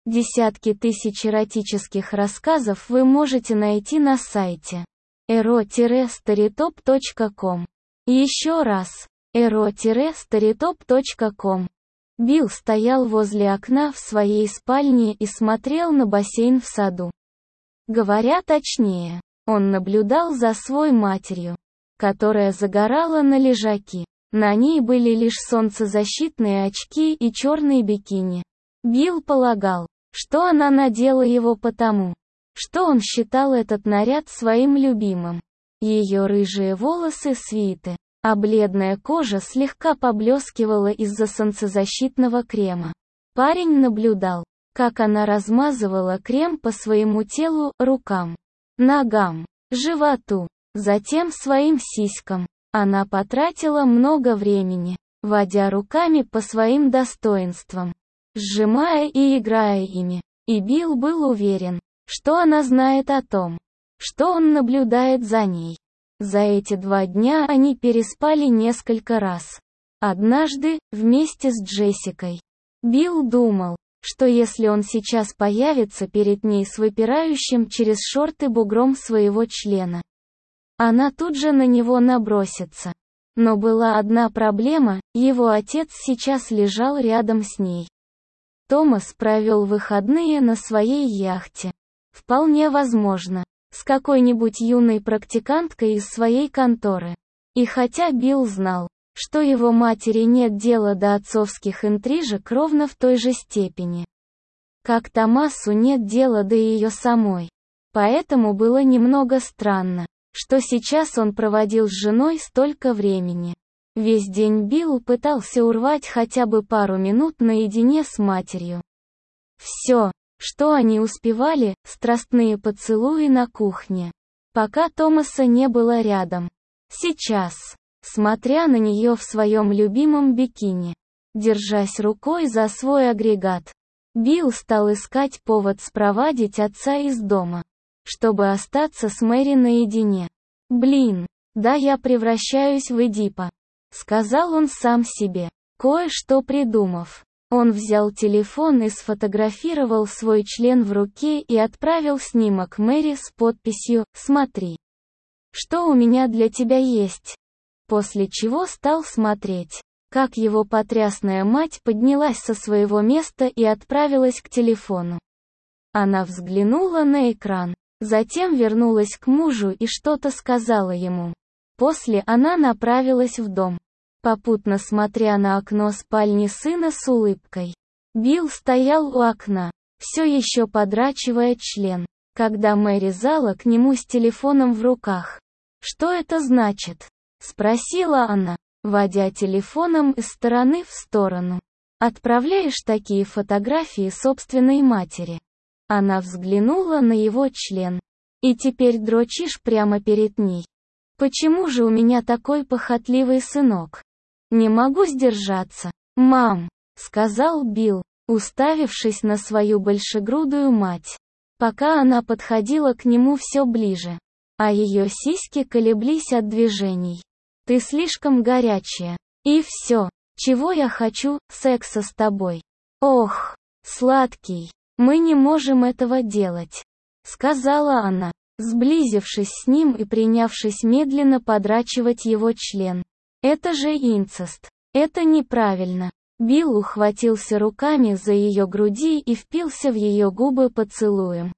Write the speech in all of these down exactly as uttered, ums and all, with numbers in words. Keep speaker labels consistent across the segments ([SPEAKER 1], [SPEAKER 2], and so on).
[SPEAKER 1] Десятки тысяч эротических рассказов вы можете найти на сайте эро старитоп точка ком. Еще раз, эро старитоп точка ком. Билл стоял возле окна в своей спальне и смотрел на бассейн в саду. Говоря точнее, он наблюдал за своей матерью, которая загорала на лежаке. На ней были лишь солнцезащитные очки и черные бикини. Билл полагал, что она надела его потому, что он считал этот наряд своим любимым. Ее рыжие волосы свиты, а бледная кожа слегка поблескивала из-за солнцезащитного крема. Парень наблюдал, как она размазывала крем по своему телу, рукам, ногам, животу, затем своим сиськам. Она потратила много времени, водя руками по своим достоинствам, сжимая и играя ими, и Билл был уверен, что она знает о том, что он наблюдает за ней. За эти два дня они переспали несколько раз. Однажды, вместе с Джессикой. Билл думал, что если он сейчас появится перед ней с выпирающим через шорты бугром своего члена, она тут же на него набросится. Но была одна проблема, его отец сейчас лежал рядом с ней. Томас провел выходные на своей яхте. Вполне возможно, с какой-нибудь юной практиканткой из своей конторы. И хотя Билл знал, что его матери нет дела до отцовских интрижек ровно в той же степени, как Томасу нет дела до ее самой. Поэтому было немного странно, что сейчас он проводил с женой столько времени. Весь день Билл пытался урвать хотя бы пару минут наедине с матерью. Все, что они успевали, страстные поцелуи на кухне, пока Томаса не было рядом. Сейчас, смотря на нее в своем любимом бикини, держась рукой за свой агрегат, Билл стал искать повод спровадить отца из дома, чтобы остаться с Мэри наедине. «Блин, да я превращаюсь в Эдипа», — сказал он сам себе, кое-что придумав. Он взял телефон и сфотографировал свой член в руке и отправил снимок Мэри с подписью «Смотри, что у меня для тебя есть». После чего стал смотреть, как его потрясная мать поднялась со своего места и отправилась к телефону. Она взглянула на экран, затем вернулась к мужу и что-то сказала ему. После она направилась в дом, попутно смотря на окно спальни сына с улыбкой. Билл стоял у окна, все еще подрачивая член, когда Мэри зала к нему с телефоном в руках. «Что это значит?» — спросила она, водя телефоном из стороны в сторону. «Отправляешь такие фотографии собственной матери?» Она взглянула на его член. «И теперь дрочишь прямо перед ней? Почему же у меня такой похотливый сынок? Не могу сдержаться, мам», — сказал Билл, уставившись на свою большегрудую мать, пока она подходила к нему все ближе, а ее сиськи колеблись от движений. «Ты слишком горячая. И все, чего я хочу, секса с тобой. Ох, сладкий, мы не можем этого делать», — сказала она, сблизившись с ним и принявшись медленно подрачивать его член. «Это же инцест. Это неправильно». Билл ухватился руками за ее груди и впился в ее губы поцелуем,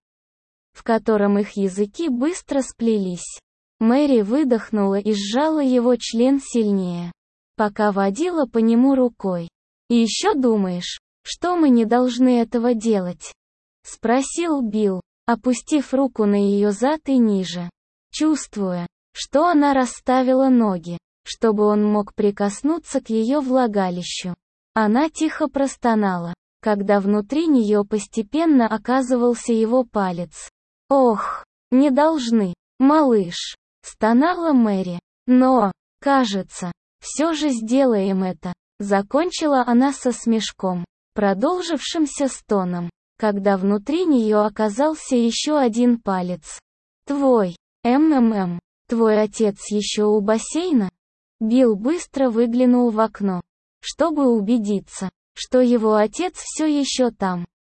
[SPEAKER 1] в котором их языки быстро сплелись. Мэри выдохнула и сжала его член сильнее, пока водила по нему рукой. «И еще думаешь, что мы не должны этого делать?» — спросил Билл, опустив руку на ее зад и ниже, чувствуя, что она расставила ноги, чтобы он мог прикоснуться к ее влагалищу. Она тихо простонала, когда внутри нее постепенно оказывался его палец. «Ох, не должны, малыш», — стонала Мэри. «Но, кажется, все же сделаем это», — закончила она со смешком, продолжившимся стоном, когда внутри нее оказался еще один палец. «Твой, МММ, твой отец еще у бассейна?» Билл быстро выглянул в окно, чтобы убедиться, что его отец все еще там.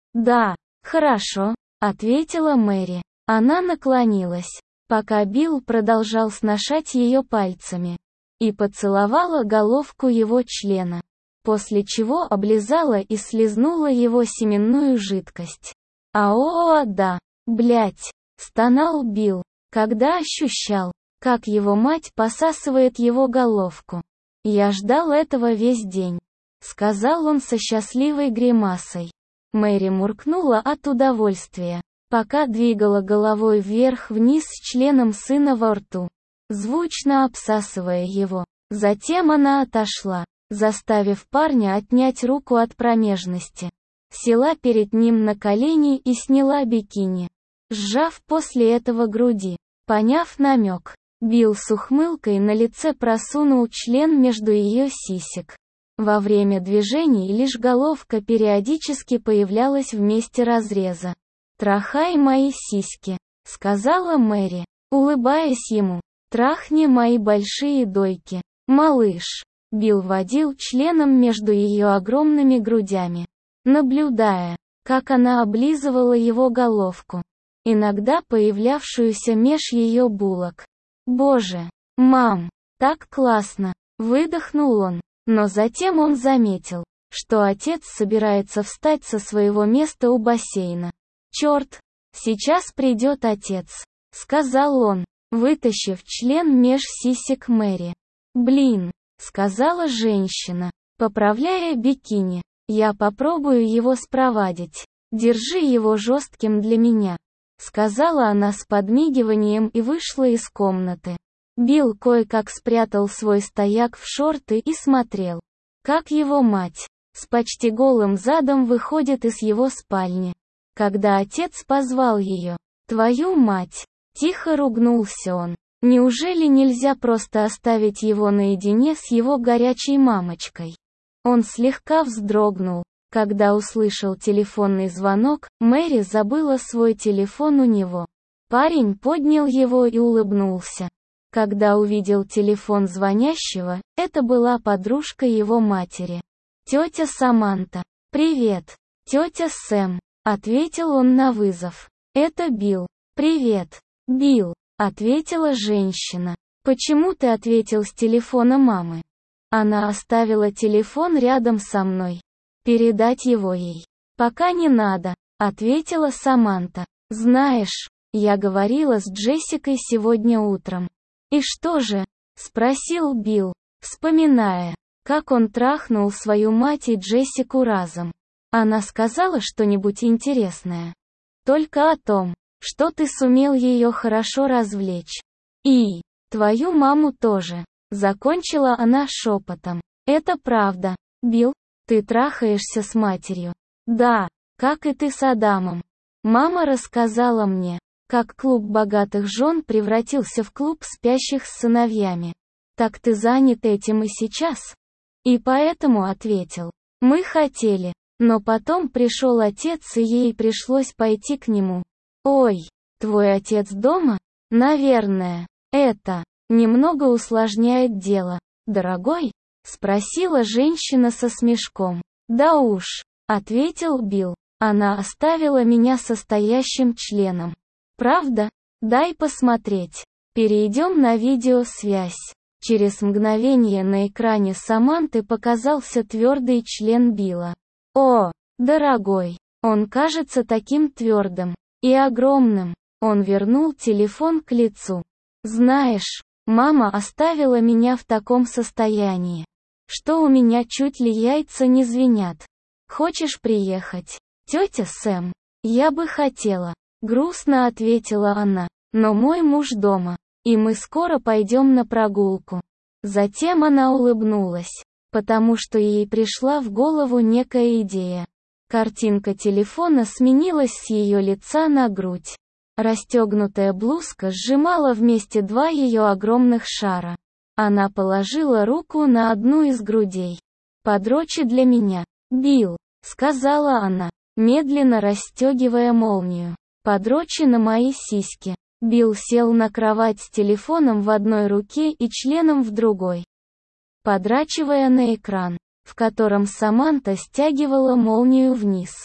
[SPEAKER 1] «Да, хорошо», — ответила Мэри. Она наклонилась, пока Билл продолжал сношать ее пальцами, и поцеловала головку его члена, после чего облизала и слизнула его семенную жидкость. «Ао, да, блять», — стонал Билл, когда ощущал, как его мать посасывает его головку. «Я ждал этого весь день», — сказал он со счастливой гримасой. Мэри муркнула от удовольствия, пока двигала головой вверх-вниз с членом сына во рту, звучно обсасывая его. Затем она отошла, заставив парня отнять руку от промежности. Села перед ним на колени и сняла бикини, сжав после этого груди. Поняв намек, Билл с ухмылкой на лице просунул член между ее сисек. Во время движений лишь головка периодически появлялась в месте разреза. «Трахай мои сиськи», — сказала Мэри, улыбаясь ему. «Трахни мои большие дойки, малыш». Билл водил членом между ее огромными грудями, наблюдая, как она облизывала его головку, иногда появлявшуюся меж ее булок. «Боже, мам, так классно!» — выдохнул он. Но затем он заметил, что отец собирается встать со своего места у бассейна. «Черт, сейчас придет отец», — сказал он, вытащив член меж сисек Мэри. «Блин», — сказала женщина, поправляя бикини. «Я попробую его спровадить. Держи его жестким для меня», — сказала она с подмигиванием и вышла из комнаты. Билл кое-как спрятал свой стояк в шорты и смотрел, как его мать, с почти голым задом выходит из его спальни. Когда отец позвал ее, «Твою мать!» Тихо ругнулся он. Неужели нельзя просто оставить его наедине с его горячей мамочкой? Он слегка вздрогнул, когда услышал телефонный звонок. Мэри забыла свой телефон у него. Парень поднял его и улыбнулся. Когда увидел телефон звонящего, это была подружка его матери. «Тетя Саманта». «Привет, тетя Сэм», — ответил он на вызов. «Это Билл». «Привет, Билл», — ответила женщина. «Почему ты ответил с телефона мамы?» Она оставила телефон рядом со мной. «Передать его ей?» «Пока не надо», — ответила Саманта. «Знаешь, я говорила с Джессикой сегодня утром». «И что же?» — спросил Билл, вспоминая, как он трахнул свою мать и Джессику разом. «Она сказала что-нибудь интересное?» «Только о том, что ты сумел ее хорошо развлечь. И твою маму тоже», — закончила она шепотом. «Это правда, Билл, ты трахаешься с матерью?» «Да, как и ты с Адамом. Мама рассказала мне, как клуб богатых жен превратился в клуб спящих с сыновьями. Так ты занят этим и сейчас?» И поэтому ответил. «Мы хотели, но потом пришел отец и ей пришлось пойти к нему». «Ой, твой отец дома?» «Наверное. Это немного усложняет дело, дорогой?» — спросила женщина со смешком. «Да уж», — ответил Билл. «Она оставила меня состоящим членом. Правда? Дай посмотреть. Перейдем на видеосвязь». Через мгновение на экране Саманты показался твердый член Билла. «О, дорогой, он кажется таким твердым и огромным». Он вернул телефон к лицу. «Знаешь, мама оставила меня в таком состоянии, что у меня чуть ли яйца не звенят. Хочешь приехать, тетя Сэм?» «Я бы хотела», — грустно ответила она, «но мой муж дома, и мы скоро пойдем на прогулку». Затем она улыбнулась, потому что ей пришла в голову некая идея. Картинка телефона сменилась с ее лица на грудь. Расстегнутая блузка сжимала вместе два ее огромных шара. Она положила руку на одну из грудей. «Подрочи для меня, Билл», — сказала она, медленно расстегивая молнию. «Подрочи на мои сиськи». Билл сел на кровать с телефоном в одной руке и членом в другой, подрачивая на экран, в котором Саманта стягивала молнию вниз.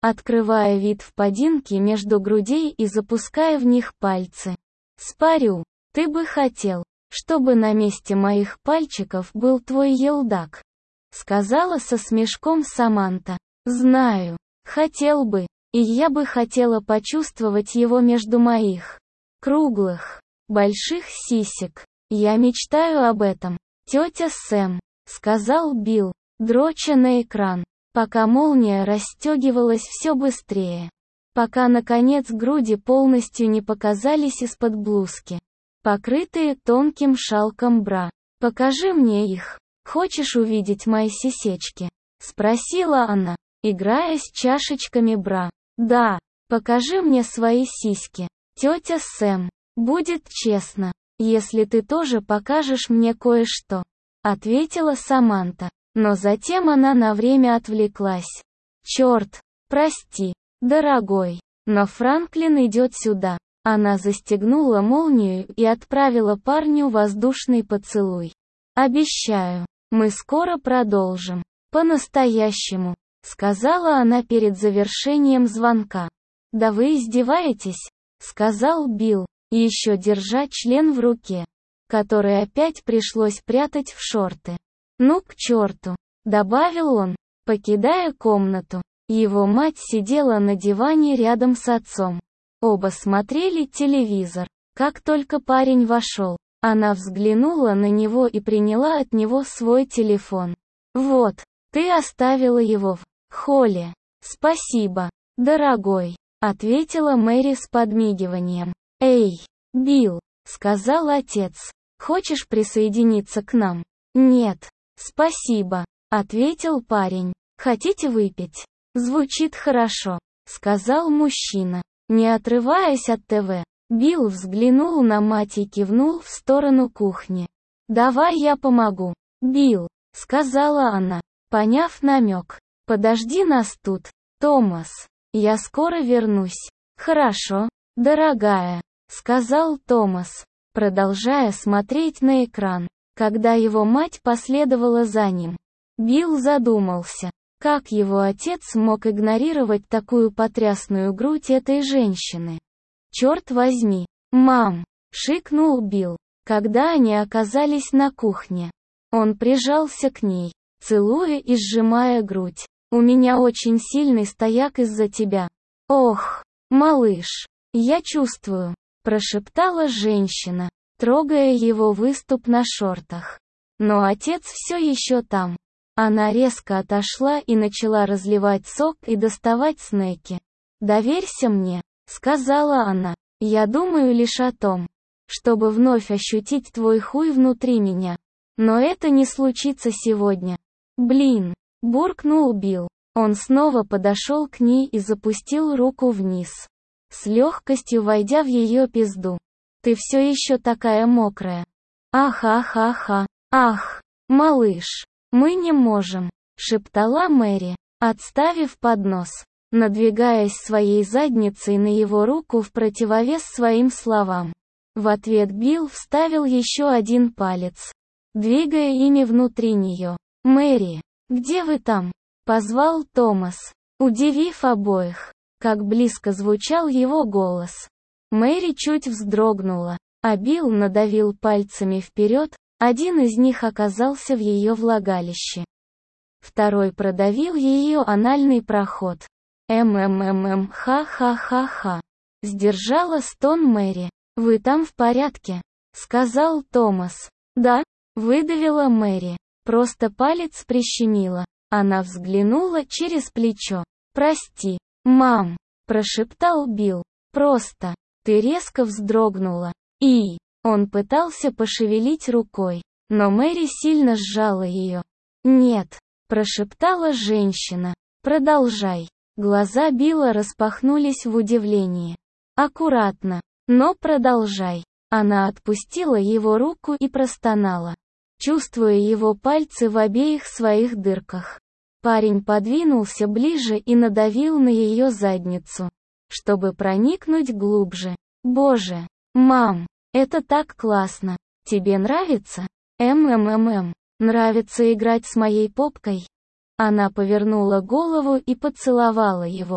[SPEAKER 1] открывая вид впадинки между грудей и запуская в них пальцы. «Спорю, ты бы хотел, чтобы на месте моих пальчиков был твой елдак», сказала со смешком Саманта. «Знаю, хотел бы, и я бы хотела почувствовать его между моих круглых, больших сисек. Я мечтаю об этом, тетя Сэм», сказал Билл, дроча на экран, пока молния расстегивалась все быстрее. Пока наконец груди полностью не показались из-под блузки, покрытые тонким шалком бра. «Покажи мне их. Хочешь увидеть мои сисечки?» спросила она, играя с чашечками бра. «Да, покажи мне свои сиськи, тетя Сэм. Будет честно, если ты тоже покажешь мне кое-что», ответила Саманта, но затем она на время отвлеклась. «Черт, прости, дорогой, но Франклин идет сюда». Она застегнула молнию и отправила парню воздушный поцелуй. «Обещаю, мы скоро продолжим. По-настоящему», сказала она перед завершением звонка. «Да вы издеваетесь?» сказал Билл, еще держа член в руке, который опять пришлось прятать в шорты. «Ну к черту», добавил он, покидая комнату. Его мать сидела на диване рядом с отцом. Оба смотрели телевизор. Как только парень вошел, она взглянула на него и приняла от него свой телефон. «Вот, ты оставила его в холле. Спасибо, дорогой», ответила Мэри с подмигиванием. «Эй, Билл», сказал отец, «хочешь присоединиться к нам?» «Нет, спасибо», ответил парень. «Хотите выпить?» «Звучит хорошо», сказал мужчина. Не отрываясь от ТВ, Билл взглянул на мать и кивнул в сторону кухни. «Давай я помогу, Билл», сказала она, поняв намек. «Подожди нас тут, Томас. Я скоро вернусь». «Хорошо, дорогая», сказал Томас, продолжая смотреть на экран. Когда его мать последовала за ним, Билл задумался, как его отец мог игнорировать такую потрясную грудь этой женщины. «Черт возьми, мам!» — шикнул Билл, когда они оказались на кухне. Он прижался к ней, целуя и сжимая грудь. «У меня очень сильный стояк из-за тебя». «Ох, малыш, я чувствую», — прошептала женщина, трогая его выступ на шортах. Но отец все еще там. Она резко отошла и начала разливать сок и доставать снеки. «Доверься мне», — сказала она. «Я думаю лишь о том, чтобы вновь ощутить твой хуй внутри меня. Но это не случится сегодня». «Блин», — буркнул Билл. Он снова подошел к ней и запустил руку вниз, с легкостью войдя в ее пизду. «Ты все еще такая мокрая». «Ах-ах-ах-ах, ах, малыш, мы не можем», — шептала Мэри, отставив поднос, надвигаясь своей задницей на его руку в противовес своим словам. В ответ Билл вставил еще один палец, двигая ими внутри нее. «Мэри, где вы там?» — позвал Томас, удивив обоих, как близко звучал его голос. Мэри чуть вздрогнула, а Билл надавил пальцами вперед, один из них оказался в ее влагалище. Второй продавил ее анальный проход. «М-м-м-м, ха-ха-ха-ха», — сдержала стон Мэри. «Вы там в порядке?» — сказал Томас. «Да», — выдавила Мэри. Просто палец прищемила. Она взглянула через плечо. «Прости, мам», — прошептал Билл. «Просто». Ты резко вздрогнула. И... Он пытался пошевелить рукой, но Мэри сильно сжала ее. «Нет», — прошептала женщина. «Продолжай». Глаза Билла распахнулись в удивлении. «Аккуратно, но продолжай». Она отпустила его руку и простонала, чувствуя его пальцы в обеих своих дырках. Парень подвинулся ближе и надавил на ее задницу, чтобы проникнуть глубже. «Боже, мам, это так классно. Тебе нравится? М-м-м-м. Нравится играть с моей попкой?» Она повернула голову и поцеловала его.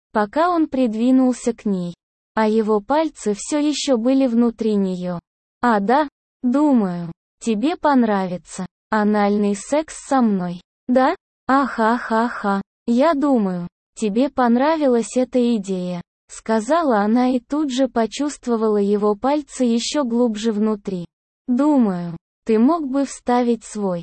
[SPEAKER 1] пока он придвинулся к ней. А его пальцы все еще были внутри нее. А да, думаю, тебе понравится анальный секс со мной. Да? Аха-ха-ха. Я думаю, тебе понравилась эта идея, сказала она и тут же почувствовала его пальцы еще глубже внутри. Думаю, ты мог бы вставить свой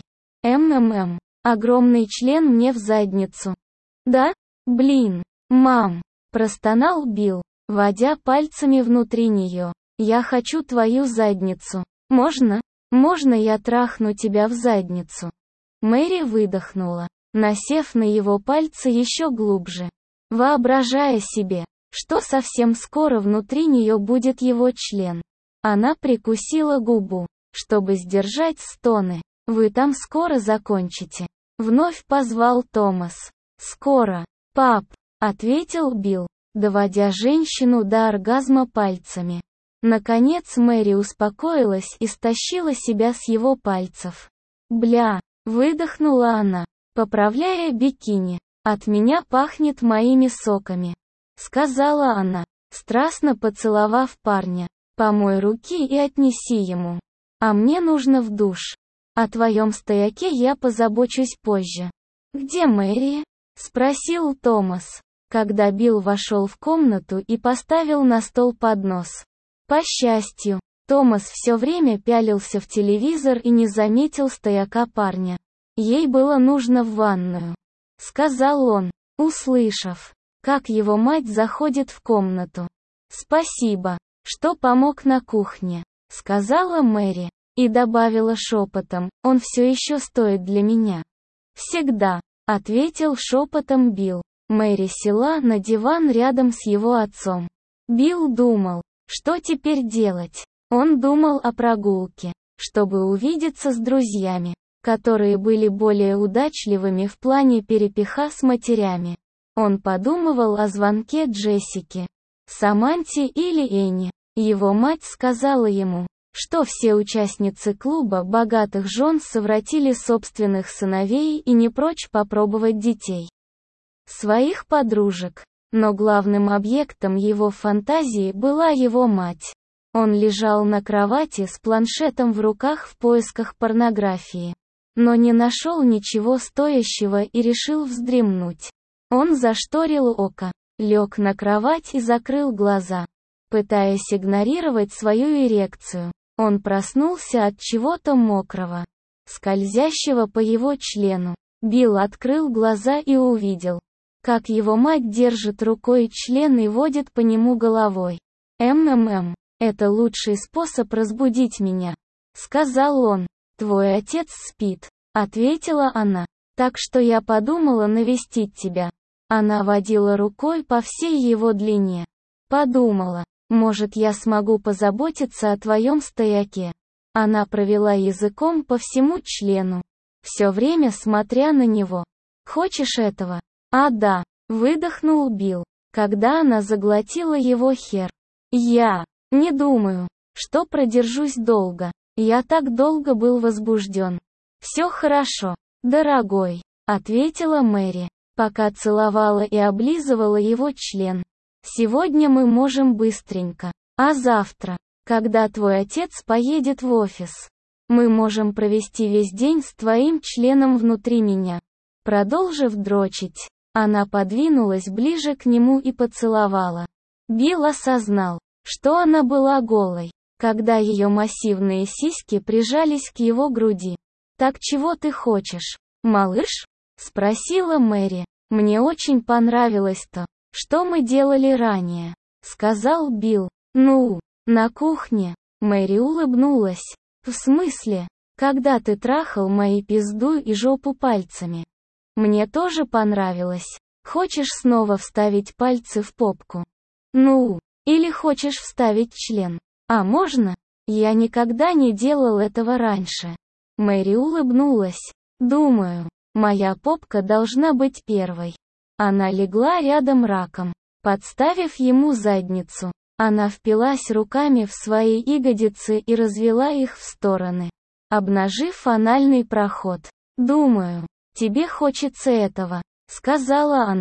[SPEAKER 1] МММ, огромный член мне в задницу. Да? Блин, мам, простонал Билл, водя пальцами внутри нее. Я хочу твою задницу. Можно? Можно я трахну тебя в задницу? Мэри выдохнула, насев на его пальцы еще глубже, воображая себе, что совсем скоро внутри нее будет его член. Она прикусила губу, чтобы сдержать стоны. «Вы там скоро закончите?» Вновь позвал Томас. «Скоро, пап», — ответил Билл, доводя женщину до оргазма пальцами. Наконец Мэри успокоилась и стащила себя с его пальцев. «Бля», — выдохнула она, поправляя бикини. «От меня пахнет моими соками», — сказала она, страстно поцеловав парня. «Помой руки и отнеси ему. А мне нужно в душ. О твоем стояке я позабочусь позже». «Где Мэри?» — спросил Томас, когда Билл вошел в комнату и поставил на стол поднос. По счастью, Томас все время пялился в телевизор и не заметил стояка парня. «Ей было нужно в ванную», — сказал он, услышав, как его мать заходит в комнату. «Спасибо, что помог на кухне», — сказала Мэри, и добавила шепотом, «он все еще стоит для меня». «Всегда», — ответил шепотом Билл. Мэри села на диван рядом с его отцом. Билл думал, что теперь делать. Он думал о прогулке, чтобы увидеться с друзьями, которые были более удачливыми в плане перепиха с матерями. Он подумывал о звонке Джессике, Саманте или Энни. Его мать сказала ему, что все участницы клуба богатых жен совратили собственных сыновей и не прочь попробовать детей своих подружек. Но главным объектом его фантазии была его мать. Он лежал на кровати с планшетом в руках в поисках порнографии, но не нашел ничего стоящего и решил вздремнуть. Он зашторил око, лег на кровать и закрыл глаза, пытаясь игнорировать свою эрекцию. Он проснулся от чего-то мокрого, скользящего по его члену. Билл открыл глаза и увидел, как его мать держит рукой член и водит по нему головой. «МММ, это лучший способ разбудить меня», — сказал он. «Твой отец спит», — ответила она, «так что я подумала навестить тебя». Она водила рукой по всей его длине. Подумала, может, я смогу позаботиться о твоем стояке. Она провела языком по всему члену, все время смотря на него. «Хочешь этого?» «А да», — выдохнул Билл, когда она заглотила его хер. «Я не думаю, что продержусь долго. Я так долго был возбужден». «Все хорошо, дорогой», — ответила Мэри, пока целовала и облизывала его член. «Сегодня мы можем быстренько. А завтра, когда твой отец поедет в офис, мы можем провести весь день с твоим членом внутри меня». Продолжив дрочить, она подвинулась ближе к нему и поцеловала. Билл осознал, что она была голой, когда ее массивные сиськи прижались к его груди. «Так чего ты хочешь, малыш?» — спросила Мэри. «Мне очень понравилось то, что мы делали ранее», — сказал Билл. «Ну, на кухне». Мэри улыбнулась. «В смысле, когда ты трахал мои пизду и жопу пальцами? Мне тоже понравилось. Хочешь снова вставить пальцы в попку? Ну, или хочешь вставить член? А можно? Я никогда не делал этого раньше». Мэри улыбнулась. «Думаю, моя попка должна быть первой». Она легла рядом раком, подставив ему задницу. Она впилась руками в свои ягодицы и развела их в стороны, обнажив анальный проход. «Думаю, тебе хочется этого», — сказала она,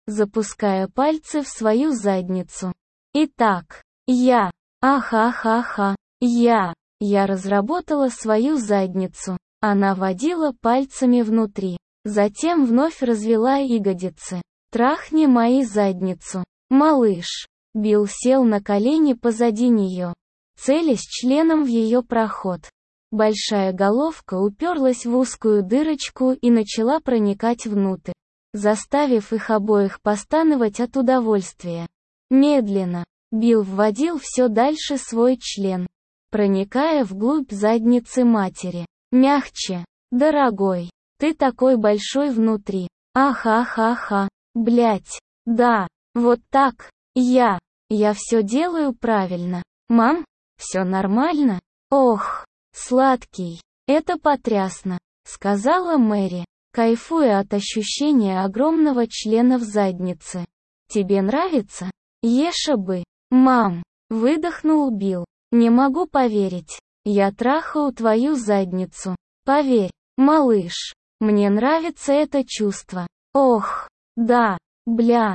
[SPEAKER 1] запуская пальцы в свою задницу. Итак, я, ахахаха, я, я разработала свою задницу. Она водила пальцами внутри, затем вновь развела ягодицы. Трахни мои задницу, малыш. Билл сел на колени позади нее, целясь членом в ее проход. Большая головка уперлась в узкую дырочку и начала проникать внутрь, заставив их обоих постановать от удовольствия. Медленно, Билл вводил все дальше свой член, проникая вглубь задницы матери. Мягче, дорогой, ты такой большой внутри. Ахахаха, блять, да, вот так, я, я все делаю правильно. Мам, все нормально? Ох, сладкий, это потрясно, сказала Мэри, кайфуя от ощущения огромного члена в заднице. Тебе нравится? Еша бы. Мам, выдохнул Билл. Не могу поверить. Я трахаю твою задницу. Поверь, малыш, мне нравится это чувство. Ох, да, бля,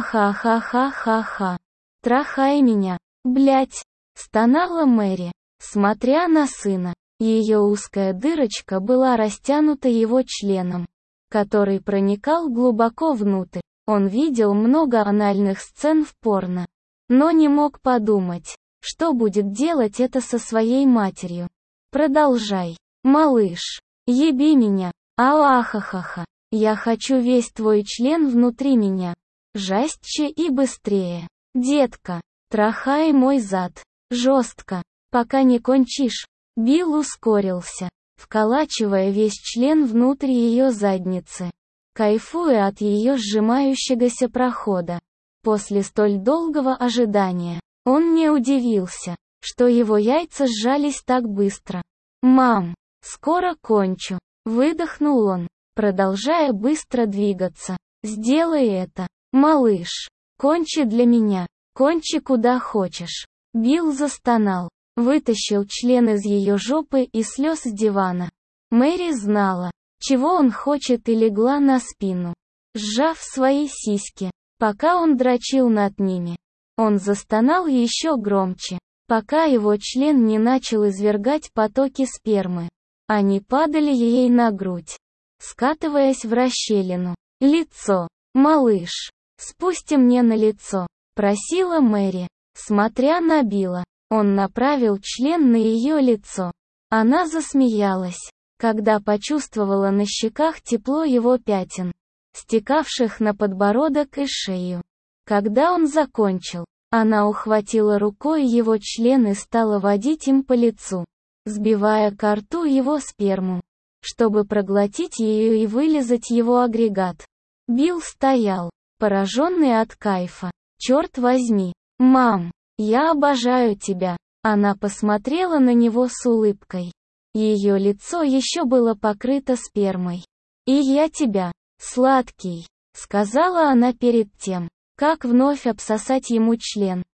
[SPEAKER 1] ахахахахаха. Трахай меня, блять, стонала Мэри, смотря на сына. Ее узкая дырочка была растянута его членом, который проникал глубоко внутрь. Он видел много анальных сцен в порно, но не мог подумать, что будет делать это со своей матерью. Продолжай, малыш, еби меня, аахахаха, я хочу весь твой член внутри меня, жестче и быстрее. Детка, трахай мой зад, жестко, пока не кончишь. Билл ускорился, вколачивая весь член внутрь ее задницы, кайфуя от ее сжимающегося прохода. После столь долгого ожидания, он не удивился, что его яйца сжались так быстро. «Мам, скоро кончу», — выдохнул он, продолжая быстро двигаться. «Сделай это, малыш, кончи для меня, кончи куда хочешь». Билл застонал, вытащил член из ее жопы и слез с дивана. Мэри знала, чего он хочет, и легла на спину, сжав свои сиськи, пока он дрочил над ними. Он застонал еще громче, пока его член не начал извергать потоки спермы. Они падали ей на грудь, скатываясь в расщелину. «Лицо, малыш, спусти мне на лицо», — просила Мэри, смотря на Билла. Он направил член на ее лицо. Она засмеялась, когда почувствовала на щеках тепло его пятен, стекавших на подбородок и шею. Когда он закончил, она ухватила рукой его член и стала водить им по лицу, сбивая ко рту его сперму, чтобы проглотить ее и вылизать его агрегат. Билл стоял, пораженный от кайфа. «Черт возьми, мам, я обожаю тебя». Она посмотрела на него с улыбкой. Ее лицо еще было покрыто спермой. «И я тебя, сладкий», — сказала она перед тем, как вновь обсосать ему член.